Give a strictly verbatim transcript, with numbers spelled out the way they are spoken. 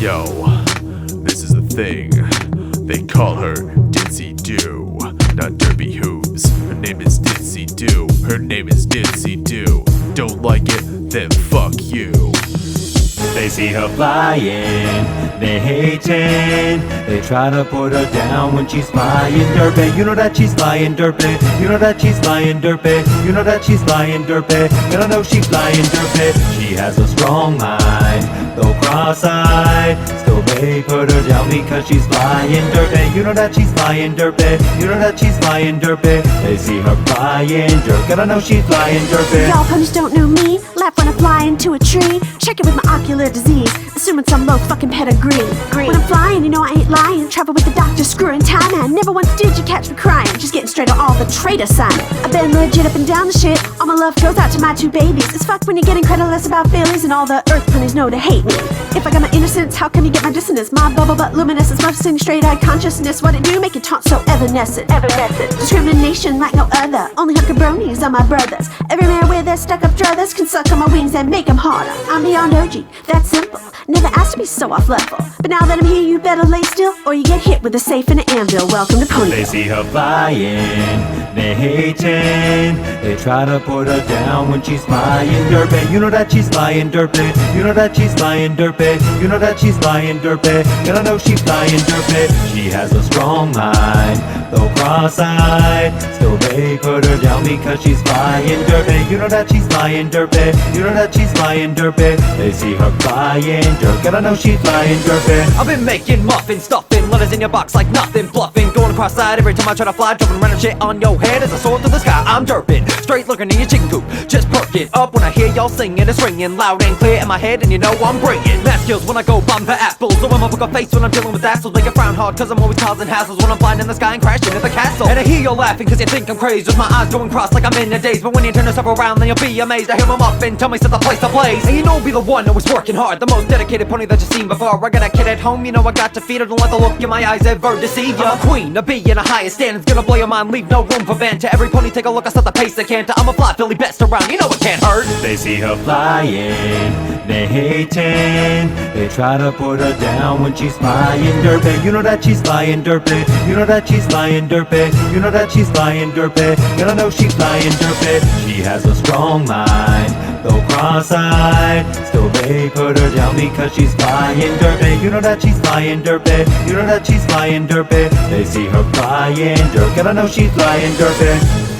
Yo, this is the thing. They call her Ditzy Doo, not Derpy Hooves. Her name is Ditzy Doo. Her name is Ditzy Doo. Don't like it? Then fuck you. They see her flying, they hating. They try to put her down when she's flying derpy. You know that she's flying derpy. You know that she's flying derpy. You know that she's flying derpy. And I know she's flying derpy. She has a strong mind, though cross-eyed. Still they put her down because she's flying derpy. You know that she's flying derpy. You know that she's flying derpy. They see her flying derpy. And I know she's flying derpy. Y'all ponies don't know me. Laugh when I fly into a tree. Check it with my ocular disease, assuming some low fucking pedigree. Green. When I'm flying, you know I ain't lying. Travel with the doctor, screwing time, man. Never once did you catch me crying. Just getting straight on all the traitor sign. I've been legit up and down the shit. All my love goes out to my two babies. It's fucked when you're getting credit about feelings, and all the earth ponies know to hate me. If I got my innocence, how come you get my dissonance? My bubble butt luminescence, muffling straight-eyed consciousness. What it do? Make it taunt so evanescent. Evanescent. Discrimination like no other. Only hooker bronies are my brothers. Every man with their stuck-up druthers can suck on my wings and make them harder. I'm beyond O G, that's simple. Never asked to be so off level. But now that I'm here, you better lay still, or you get hit with a safe and an anvil. Welcome to Ponyville. They see her flying, they hating. They try to put her down when she's flying derpy. You know that she's flying derpy. You know that she's flying derpy. You know that she's flying derpy. And I know she's flying derpy. She has a strong mind, though cross-eyed. Still they put her down because she's flying derpy. You know that she's flying derpy. You know that she's flying derpy. They see her flying derpy. And I know she's flying derpy. I've been making muffins, stuffing letters in your box like nothing, bluffing, going cross-eyed every time I try to fly, jumping random shit on your head as I soar through the sky. I'm derping, straight looking in your chicken coop, just perk it up when I hear y'all singing. It's ringing loud and clear in my head, and you know I'm bringing math skills when I go bomb for apples. So I'm a poker face when I'm dealing with assholes. Make it frown hard cause I'm always causing hassles when I'm flying in the sky and crashing in the castle. And I hear y'all laughing cause you think I'm crazy, with my eyes going cross like I'm in a daze. But when you turn yourself around then you'll be amazed. I hear my muffin tell me set the place to blaze. And you know I'll be the one always working hard, the most dedicated pony that you've seen before. I got a kid at home, you know I got to feed her. Don't let the look in my eyes ever deceive ya. I'm a queen, a bee in a highest standards, gonna blow your mind, leave no room for banter. Every pony take a look, I set the pace they can't. I'm a fly Philly best around, you know it can't hurt. They see her flying, they hating. They try to put her down when she's flying derpy. You know that she's flying derpy. You know that she's flying derpy. You know that she's flying derpy. And I know she's flying derpy. She has a strong mind, though cross-eyed. Still they put her down because she's flying derpy. You know that she's flying derpy. You know that she's flying derpy. They see her flying derpy. And I know she's flying derpy.